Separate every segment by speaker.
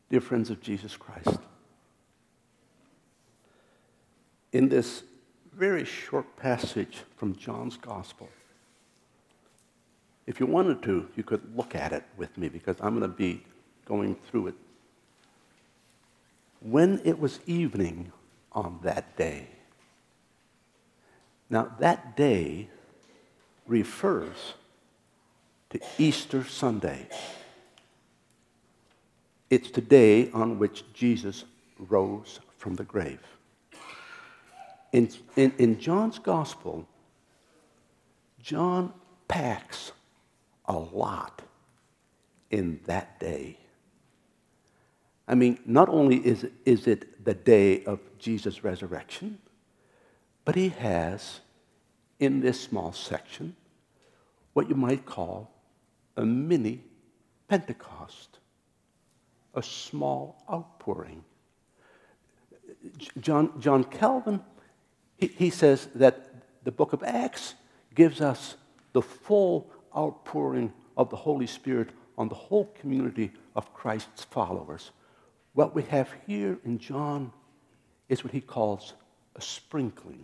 Speaker 1: dear friends of Jesus Christ, in this very short passage from John's Gospel, if you wanted to, you could look at it with me because I'm going to be going through it. When it was evening on that day. Now, that day refers to Easter Sunday. It's the day on which Jesus rose from the grave. In John's Gospel, John packs a lot in that day. I mean, not only is it the day of Jesus' resurrection, but he has, in this small section, what you might call a mini Pentecost, a small outpouring. John Calvin, he says that the book of Acts gives us the full outpouring of the Holy Spirit on the whole community of Christ's followers. What we have here in John is what he calls a sprinkling.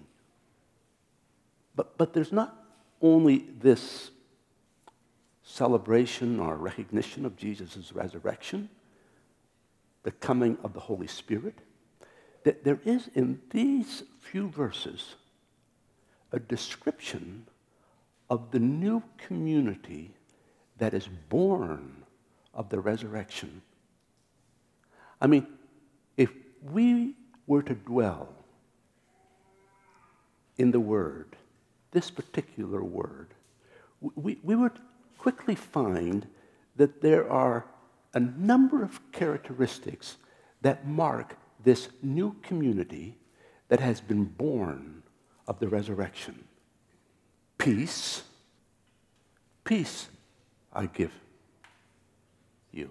Speaker 1: But there's not only this celebration or recognition of Jesus' resurrection, the coming of the Holy Spirit. There is in these few verses a description of the new community that is born of the resurrection. I mean, if we were to dwell in the Word, this particular Word, we would quickly find that there are a number of characteristics that mark this new community that has been born of the resurrection. Peace I give you.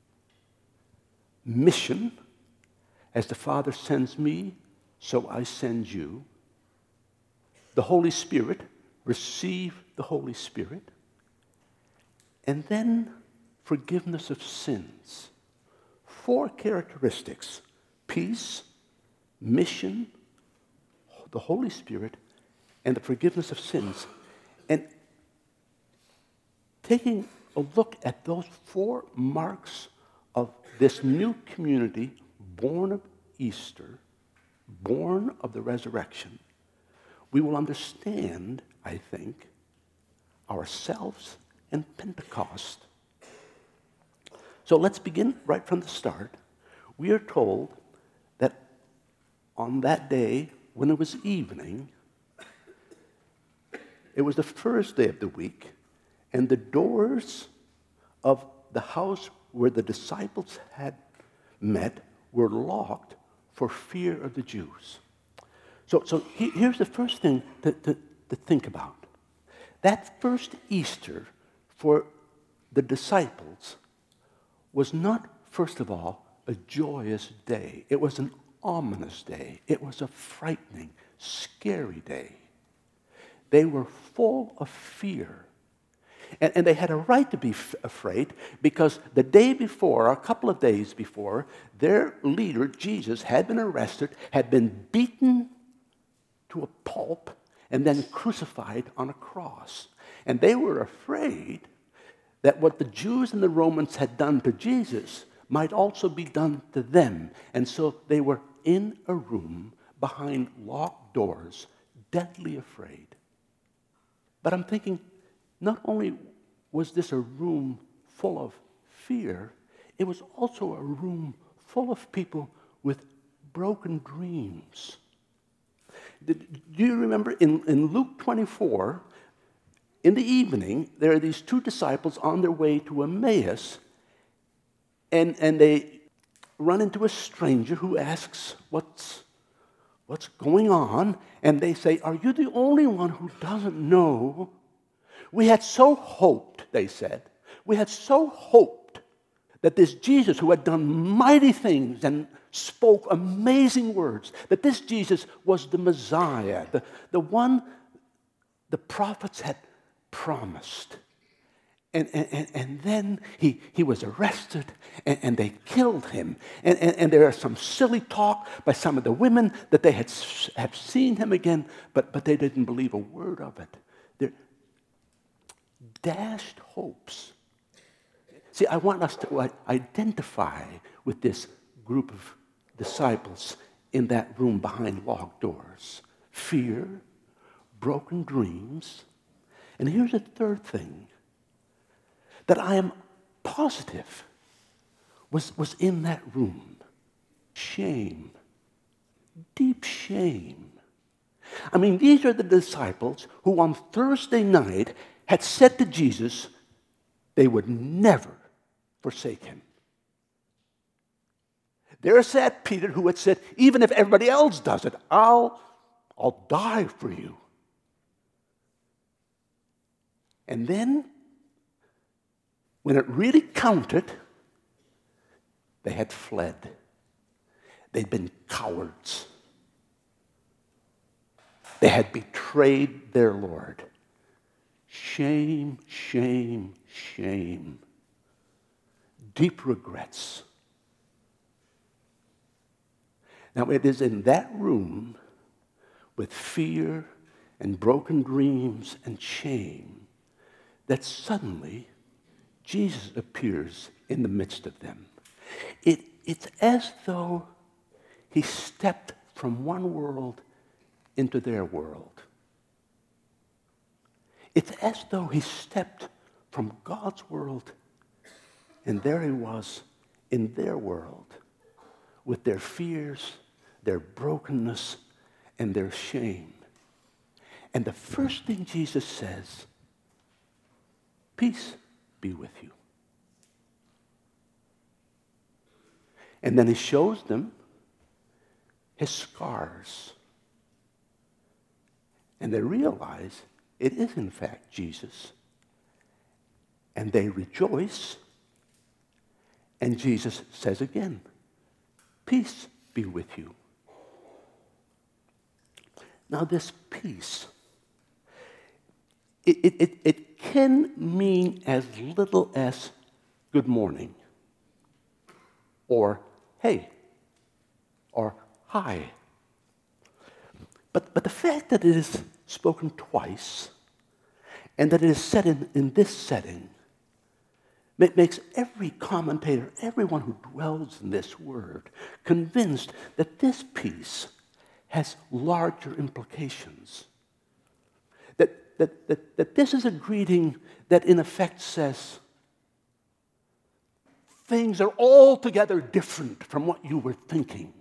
Speaker 1: Mission, as the Father sends me, so I send you. The Holy Spirit, receive the Holy Spirit. And then forgiveness of sins. 4 characteristics: peace, mission, the Holy Spirit, and the forgiveness of sins. And taking a look at those 4 marks of this new community born of Easter, born of the resurrection, we will understand, I think, ourselves and Pentecost. So let's begin right from the start. We are told that on that day, when it was evening, it was the first day of the week, and the doors of the house where the disciples had met were locked for fear of the Jews. So here's the first thing to think about. That first Easter for the disciples was not, first of all, a joyous day. It was an ominous day. It was a frightening, scary day. They were full of fear. And they had a right to be afraid because the day before, a couple of days before, their leader, Jesus, had been arrested, had been beaten to a pulp, and then crucified on a cross. And they were afraid that what the Jews and the Romans had done to Jesus might also be done to them. And so they were in a room behind locked doors, deadly afraid. But I'm thinking, not only was this a room full of fear, it was also a room full of people with broken dreams. Do you remember in Luke 24, in the evening, there are these 2 disciples on their way to Emmaus, and they run into a stranger who asks, what's going on? And they say, are you the only one who doesn't know? We had so hoped, they said, we had so hoped that this Jesus who had done mighty things and spoke amazing words, that this Jesus was the Messiah, the one the prophets had promised. And then he was arrested, and they killed him. And there is some silly talk by some of the women that they have seen him again, but they didn't believe a word of it. They're dashed hopes. See, I want us to identify with this group of disciples in that room behind locked doors. Fear, broken dreams, and here's a third thing that I am positive was in that room. Shame. Deep shame. I mean, these are the disciples who on Thursday night had said to Jesus they would never forsake him. There sat Peter, who had said, even if everybody else does it, I'll die for you. And then, when it really counted, they had fled. They'd been cowards. They had betrayed their Lord. Shame, shame, shame. Deep regrets. Now, it is in that room with fear and broken dreams and shame that suddenly Jesus appears in the midst of them. It's as though he stepped from one world into their world. It's as though he stepped from God's world, and there he was in their world with their fears, their brokenness, and their shame. And the first thing Jesus says, peace be with you. And then he shows them his scars. And they realize it is in fact Jesus. And they rejoice. And Jesus says again, peace be with you. Now this peace, it can mean as little as good morning, or hey, or hi. But the fact that it is spoken twice, and that it is said in this setting, makes every commentator, everyone who dwells in this word, convinced that this peace has larger implications. That this is a greeting that in effect says, things are altogether different from what you were thinking.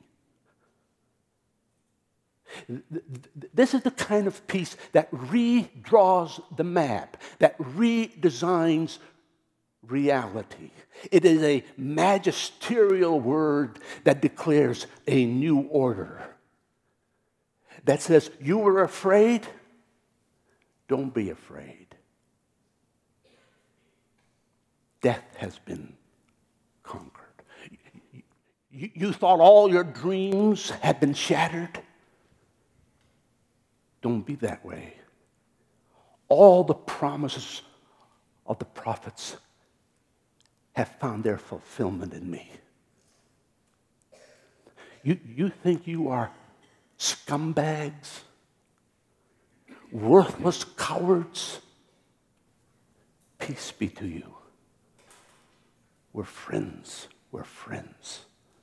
Speaker 1: This is the kind of peace that redraws the map, that redesigns reality. It is a magisterial word that declares a new order. That says, you were afraid? Don't be afraid. Death has been conquered. You thought all your dreams had been shattered? Don't be that way. All the promises of the prophets have found their fulfillment in me. You think you are scumbags, worthless cowards? Peace be to you. We're friends. We're friends.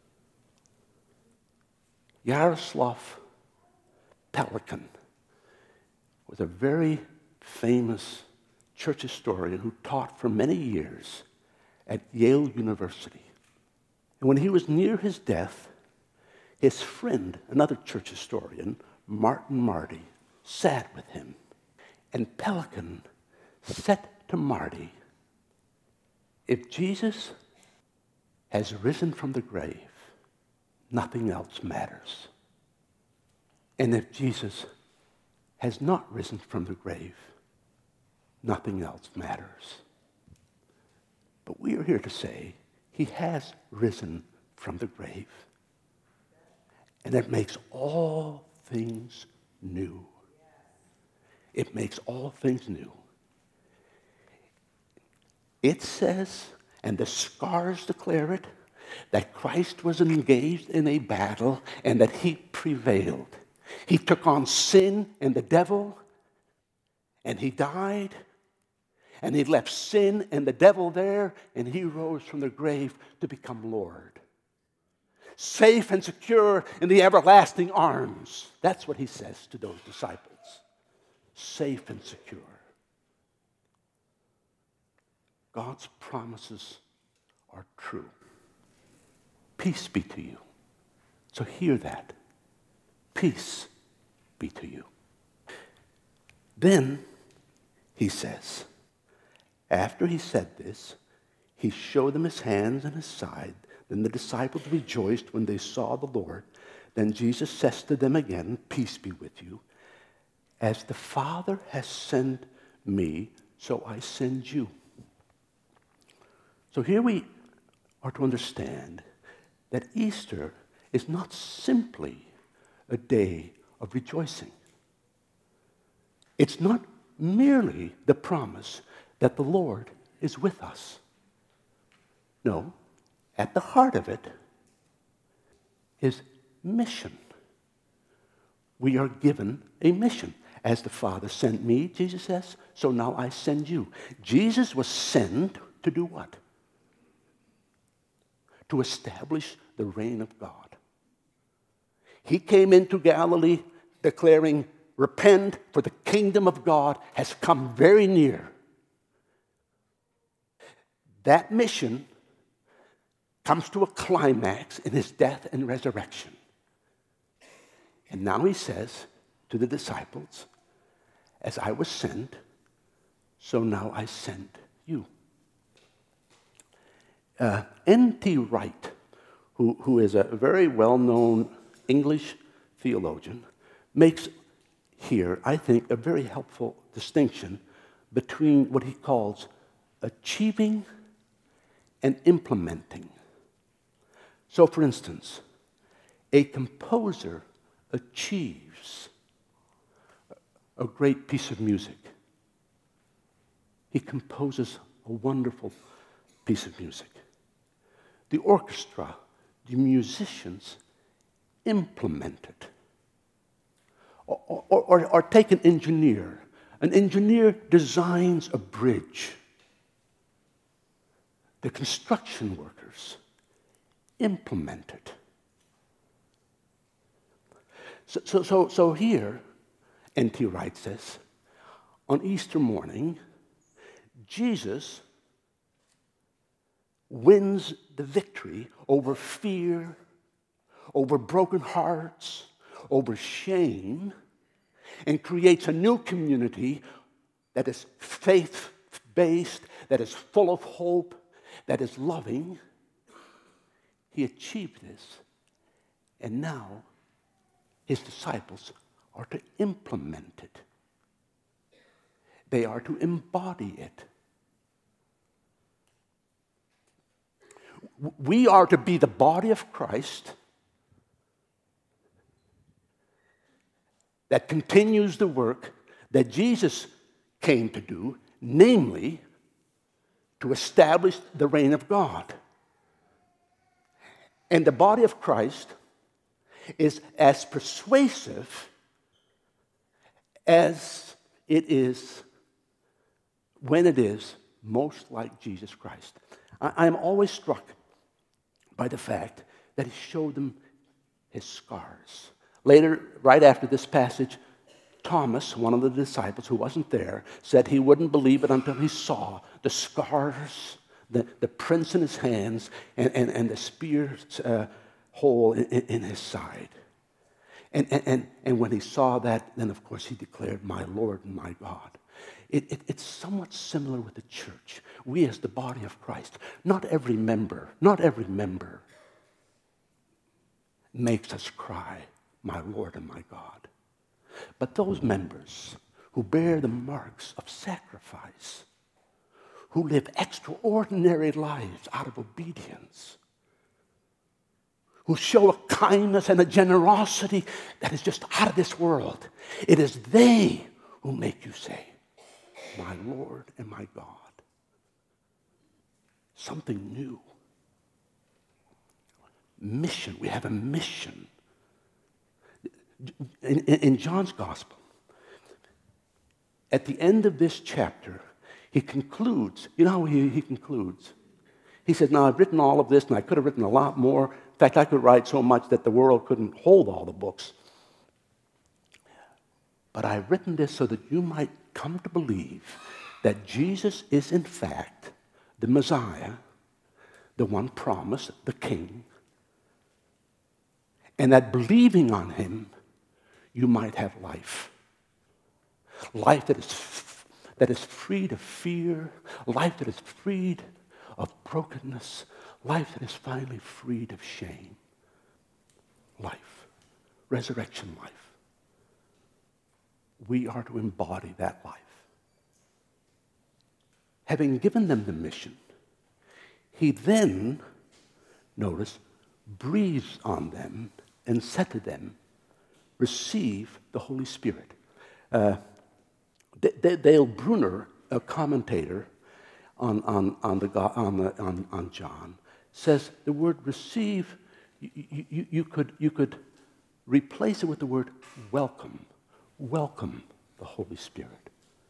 Speaker 1: Yaroslav Pelikan was a very famous church historian who taught for many years at Yale University. And when he was near his death, his friend, another church historian, Martin Marty, sat with him. And Pelikan said to Marty, if Jesus has risen from the grave, nothing else matters. And if Jesus has not risen from the grave, nothing else matters. But we are here to say he has risen from the grave. And it makes all things new. It makes all things new. It says, and the scars declare it, that Christ was engaged in a battle and that he prevailed. He took on sin and the devil, and he died, and he left sin and the devil there, and he rose from the grave to become Lord. Safe and secure in the everlasting arms. That's what he says to those disciples. Safe and secure. God's promises are true. Peace be to you. So hear that. Peace be to you. Then he says, after he said this, he showed them his hands and his side. Then the disciples rejoiced when they saw the Lord. Then Jesus says to them again, peace be with you. As the Father has sent me, so I send you. So here we are to understand that Easter is not simply a day of rejoicing. It's not merely the promise that the Lord is with us. No, at the heart of it is mission. We are given a mission. As the Father sent me, Jesus says, so now I send you. Jesus was sent to do what? To establish the reign of God. He came into Galilee declaring, repent, for the kingdom of God has come very near. That mission comes to a climax in his death and resurrection. And now he says to the disciples, as I was sent, so now I send you. N.T. Wright, who is a very well-known English theologian, makes here, I think, a very helpful distinction between what he calls achieving and implementing. So, for instance, a composer achieves a great piece of music. He composes a wonderful piece of music. The orchestra, the musicians implement it. Or take an engineer. An engineer designs a bridge. The construction workers implement it. So here, N.T. Wright says, on Easter morning, Jesus wins the victory over fear, over broken hearts, over shame, and creates a new community that is faith-based, that is full of hope, that is loving. He achieved this, and now his disciples are to implement it. They are to embody it. We are to be the body of Christ that continues the work that Jesus came to do, namely, to establish the reign of God. And the body of Christ is as persuasive as it is when it is most like Jesus Christ. I am always struck by the fact that he showed them his scars. Later, right after this passage, Thomas, one of the disciples who wasn't there, said he wouldn't believe it until he saw the scars, the prints in his hands, and the spear hole in his side. And when he saw that, then of course he declared, my Lord and my God. It's somewhat similar with the church. We as the body of Christ, not every member makes us cry, my Lord and my God. But those members who bear the marks of sacrifice, who live extraordinary lives out of obedience, who show a kindness and a generosity that is just out of this world, it is they who make you say, my Lord and my God. something new. Mission. We have a mission. In John's gospel, at the end of this chapter, he concludes. You know how he concludes? He said, now, I've written all of this, and I could have written a lot more. In fact, I could write so much that the world couldn't hold all the books. But I've written this so that you might come to believe that Jesus is, in fact, the Messiah, the one promised, the King, and that believing on him, you might have life. Life that is freed of fear, life that is freed of brokenness, life that is finally freed of shame. Life, resurrection life. We are to embody that life. Having given them the mission, he then, notice, breathes on them and said to them, receive the Holy Spirit. Dale Bruner, a commentator on John, says the word receive, you could replace it with the word welcome. Welcome the Holy Spirit.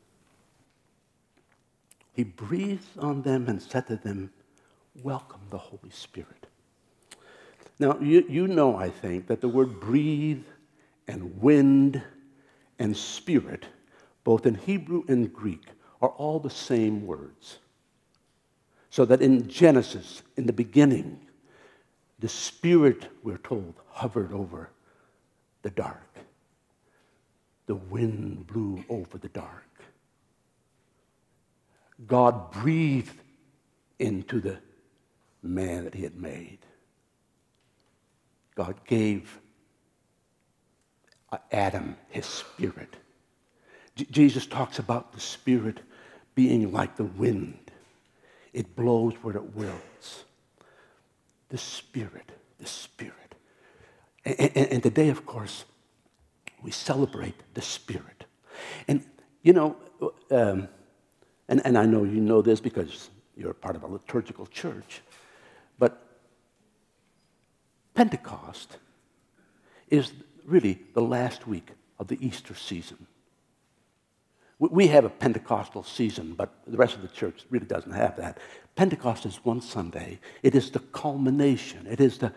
Speaker 1: He breathed on them and said to them, welcome the Holy Spirit. Now, you know, I think, that the word breathe and wind and spirit, both in Hebrew and Greek, are all the same words. So that in Genesis, in the beginning, the Spirit, we're told, hovered over the dark. The wind blew over the dark. God breathed into the man that he had made. God gave Adam his spirit. Jesus talks about the Spirit being like the wind. It blows where it wills. The Spirit, the Spirit. And today, of course, we celebrate the Spirit. And, you know, and I know you know this because you're part of a liturgical church, but Pentecost is really the last week of the Easter season. We have a Pentecostal season, but the rest of the church really doesn't have that. Pentecost is one Sunday. It is the culmination. It is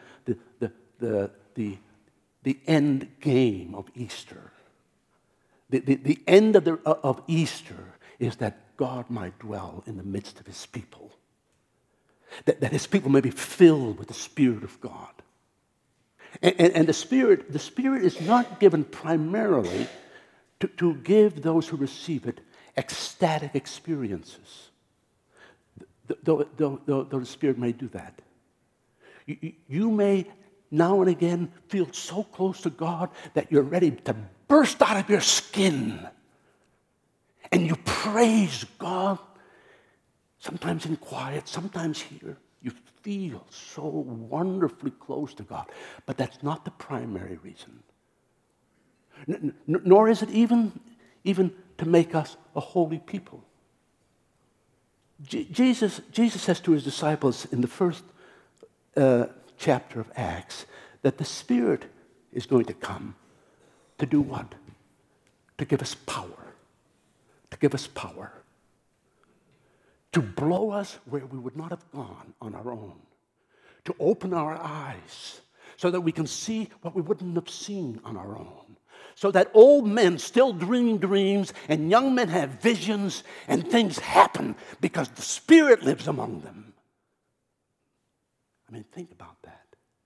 Speaker 1: the end game of Easter. The end of Easter is that God might dwell in the midst of his people. That his people may be filled with the Spirit of God. And the Spirit is not given primarily to give those who receive it ecstatic experiences. Though the Spirit may do that. You may now and again feel so close to God that you're ready to burst out of your skin. And you praise God, sometimes in quiet, sometimes here. You feel so wonderfully close to God. But that's not the primary reason. Nor is it even to make us a holy people. Jesus says to his disciples in the first chapter of Acts that the Spirit is going to come to do what? To give us power. To give us power. To blow us where we would not have gone on our own. To open our eyes so that we can see what we wouldn't have seen on our own. So that old men still dream dreams and young men have visions and things happen because the Spirit lives among them. I mean, think about that.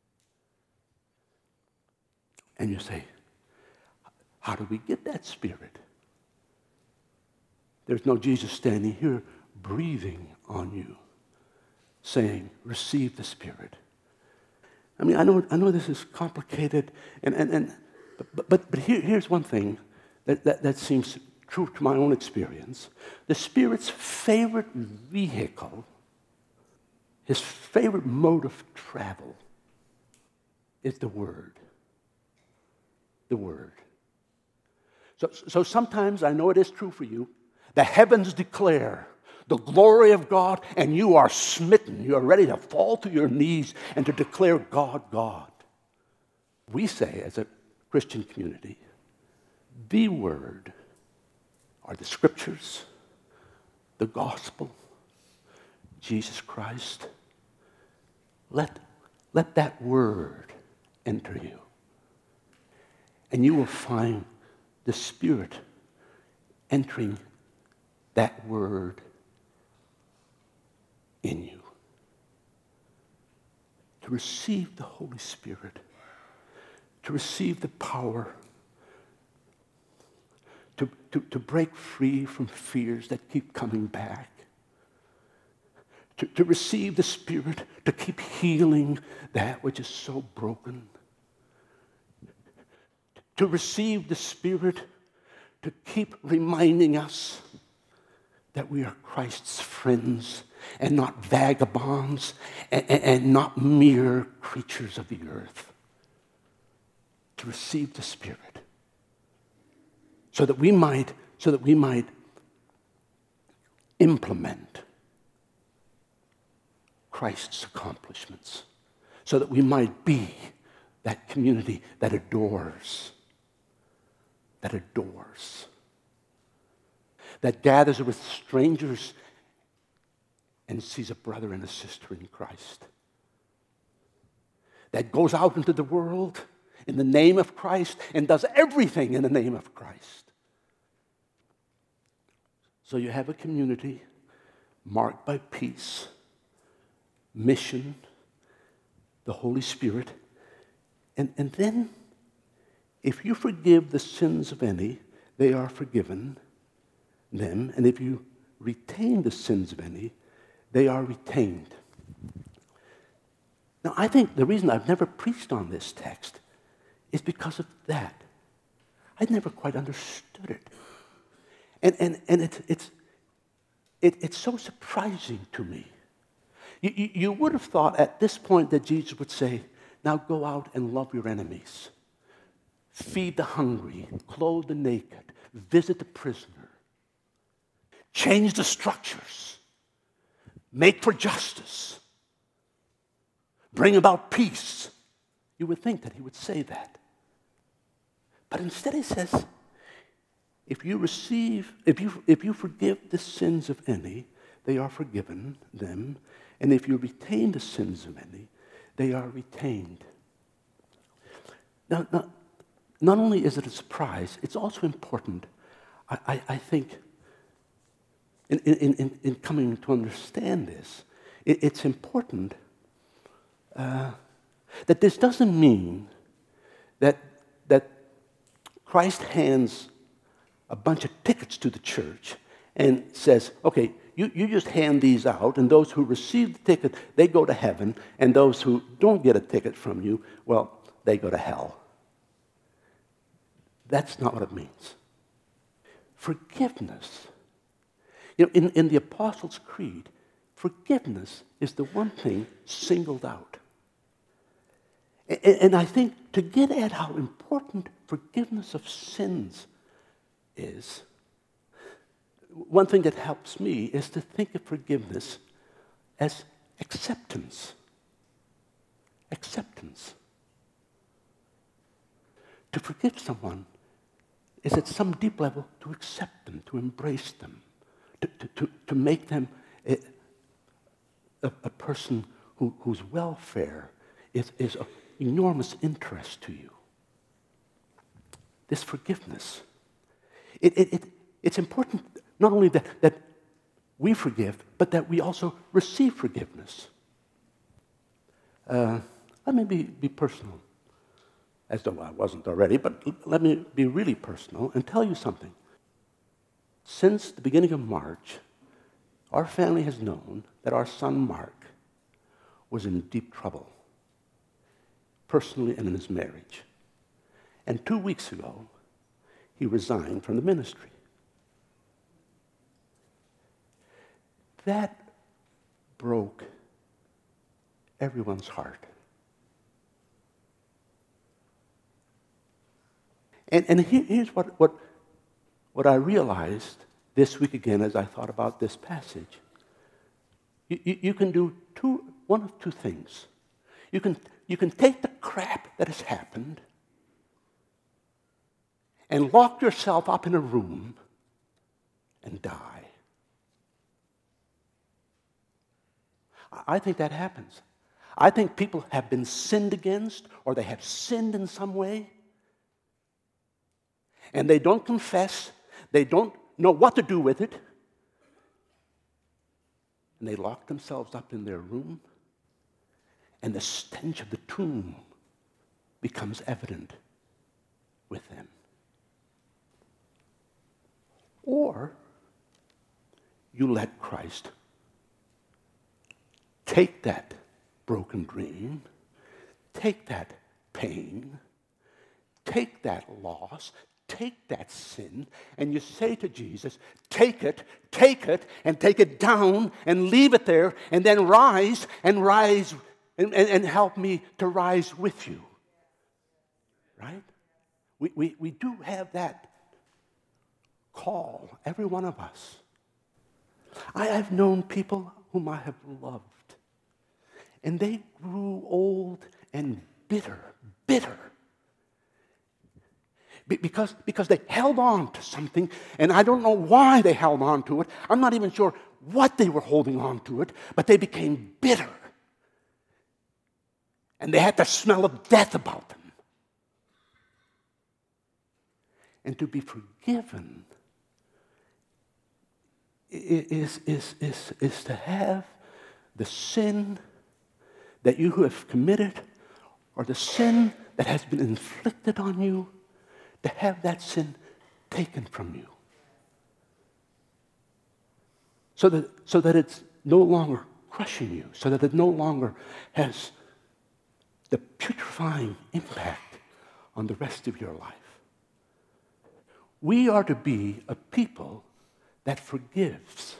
Speaker 1: And you say, how do we get that Spirit? There's no Jesus standing here breathing on you, saying, receive the Spirit. I mean, I know this is complicated, but here's one thing that seems true to my own experience. The Spirit's favorite vehicle, his favorite mode of travel, is the Word. The Word. So sometimes, I know it is true for you, the heavens declare, the glory of God, and you are smitten. You are ready to fall to your knees and to declare God, God. We say, as a Christian community, the Word are the Scriptures, the Gospel, Jesus Christ. Let that Word enter you, and you will find the Spirit entering that Word in you. To receive the Holy Spirit, to receive the power, to break free from fears that keep coming back, to receive the Spirit, to keep healing that which is so broken, to receive the Spirit, to keep reminding us that we are Christ's friends and not vagabonds and not mere creatures of the earth. To receive the Spirit so that we might implement Christ's accomplishments, so that we might be that community that adores, that gathers with strangers and sees a brother and a sister in Christ, that goes out into the world in the name of Christ and does everything in the name of Christ. So you have a community marked by peace, mission, the Holy Spirit, and then if you forgive the sins of any, they are forgiven them, and if you retain the sins of any, they are retained. Now, I think the reason I've never preached on this text is because of that. I never quite understood it. And it's so surprising to me. You would have thought at this point that Jesus would say, now go out and love your enemies. Feed the hungry, clothe the naked, visit the prisoner. Change the structures. Make for justice. Bring about peace. You would think that he would say that. But instead he says, if you forgive the sins of any, they are forgiven them. And if you retain the sins of any, they are retained. Now, not only is it a surprise, it's also important, I think, in coming to understand this, it's important that this doesn't mean that Christ hands a bunch of tickets to the church and says, okay, you just hand these out, and those who receive the ticket, they go to heaven, and those who don't get a ticket from you, well, they go to hell. That's not what it means. Forgiveness. In the Apostles' Creed, forgiveness is the one thing singled out. And I think to get at how important forgiveness of sins is, one thing that helps me is to think of forgiveness as acceptance. Acceptance. To forgive someone is at some deep level to accept them, to embrace them, to make them a person whose welfare is of enormous interest to you. This forgiveness. It's important not only that we forgive, but that we also receive forgiveness. Let me be personal, as though I wasn't already, but let me be really personal and tell you something. Since the beginning of March, our family has known that our son Mark was in deep trouble, personally and in his marriage. And 2 weeks ago, he resigned from the ministry. That broke everyone's heart. And here's what I realized this week again as I thought about this passage. You can do one of two things. You can take the crap that has happened and lock yourself up in a room and die. I think that happens. I think people have been sinned against, or they have sinned in some way, and they don't confess, they don't know what to do with it, and they lock themselves up in their room, and the stench of the tomb becomes evident with them. Or you let Christ take that broken dream, take that pain, take that loss, take that sin, and you say to Jesus, take it, and take it down, and leave it there, and then rise, and help me to rise with you. Right? We do have that call, every one of us. I've known people whom I have loved, and they grew old and bitter. Because they held on to something, and I don't know why they held on to it. I'm not even sure what they were holding on to it, but they became bitter. And they had the smell of death about them. And to be forgiven is to have the sin that you have committed, or the sin that has been inflicted on you, to have that sin taken from you. So that it's no longer crushing you, so that it no longer has the putrefying impact on the rest of your life. We are to be a people that forgives.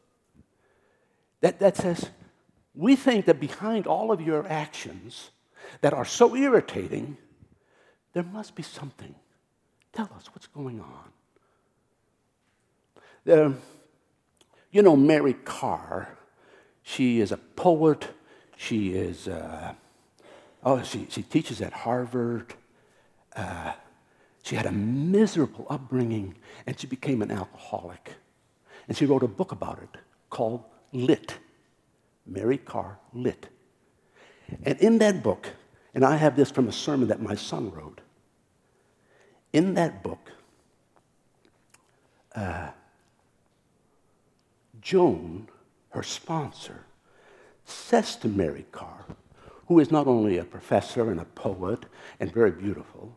Speaker 1: That says, we think that behind all of your actions that are so irritating, there must be something. Tell us what's going on. Mary Karr, she is a poet. She is, she teaches at Harvard. She had a miserable upbringing, and she became an alcoholic. And she wrote a book about it called Lit. Mary Karr, Lit. And in that book, and I have this from a sermon that my son wrote, in that book, Joan, her sponsor, says to Mary Karr, who is not only a professor and a poet and very beautiful,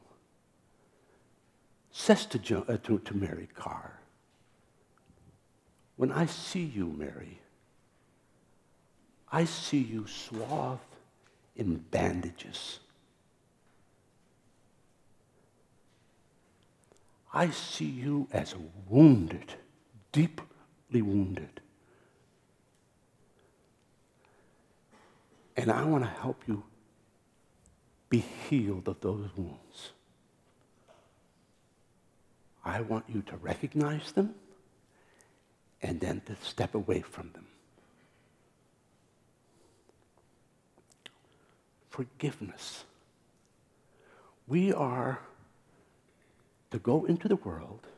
Speaker 1: says to Mary Karr, when I see you, Mary, I see you swathed in bandages. I see you as wounded, deeply wounded. And I want to help you be healed of those wounds. I want you to recognize them and then to step away from them. Forgiveness. We are to go into the world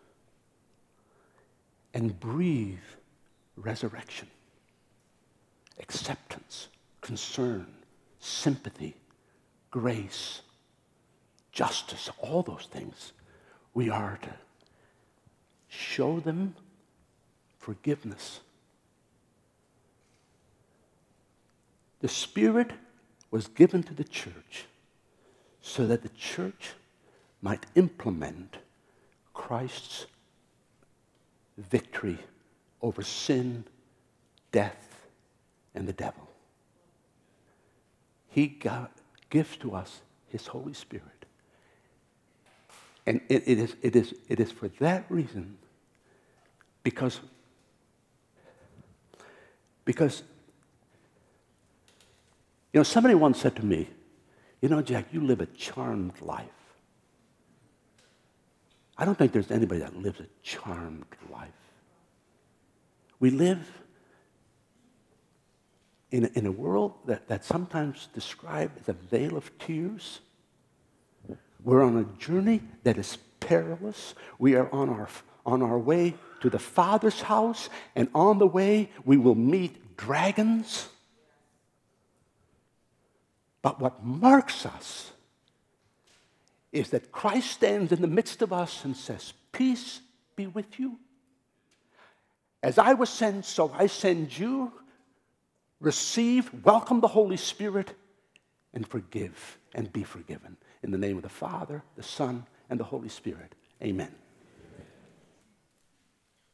Speaker 1: and breathe resurrection, acceptance, concern, sympathy, grace, justice, all those things. We are to show them forgiveness. The Spirit was given to the church so that the church might implement Christ's victory over sin, death, and the devil. He gives to us His Holy Spirit. And it is for that reason, because somebody once said to me, Jack, you live a charmed life. I don't think there's anybody that lives a charmed life. We live in a world that's sometimes described as a vale of tears. We're on a journey that is perilous. We are on our way to the Father's house, and on the way we will meet dragons. But what marks us is that Christ stands in the midst of us and says, "Peace be with you. As I was sent, so I send you. Receive, welcome the Holy Spirit, and forgive and be forgiven." In the name of the Father, the Son, and the Holy Spirit. Amen.